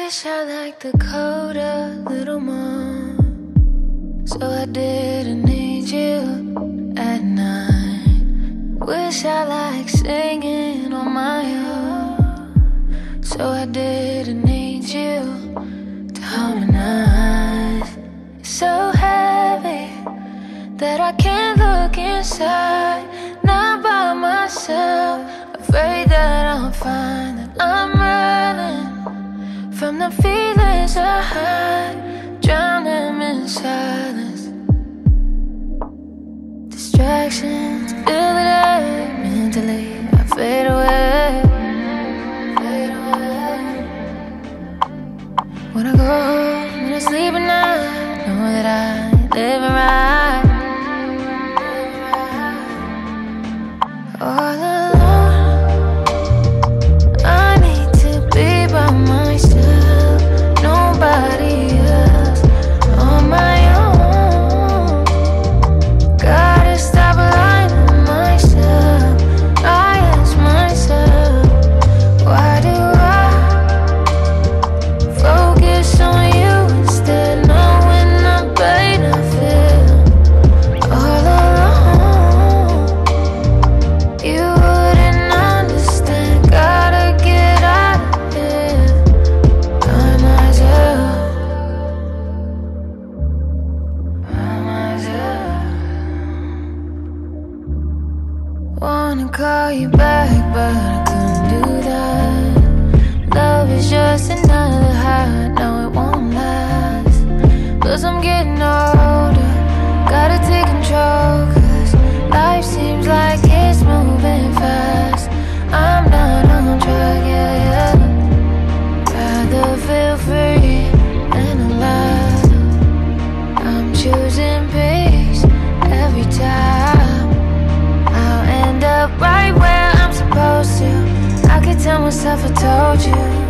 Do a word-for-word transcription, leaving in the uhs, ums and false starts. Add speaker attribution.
Speaker 1: wish I liked the code a little more, so I didn't need you at night. Wish I liked singing on my own, so I didn't need you to harmonize. It's so heavy that I can't look inside, not by myself, afraid that I'll find that I'm running from the feelings I hide, drown them in silence. Distractions fill it up mentally, I fade away, fade away. When I go home, when I sleep at night, know that I live right. All alone, I need to be by myself, nobody else, on my own. Gotta stop lying to myself. I ask myself, why do I focus on you instead, knowing the pain I feel all alone? You wouldn't understand, gotta get out of here by myself, by myself. Wanna call you back, but I couldn't do that. Love is just another high, no it won't last. Plus I'm getting older, gotta take control, cause life seems like it's moving fast. I'm not on track, yeah, yeah. Rather feel free than alive. I'm choosing peace every time. I'll end up right where I'm supposed to. I could tell myself I told you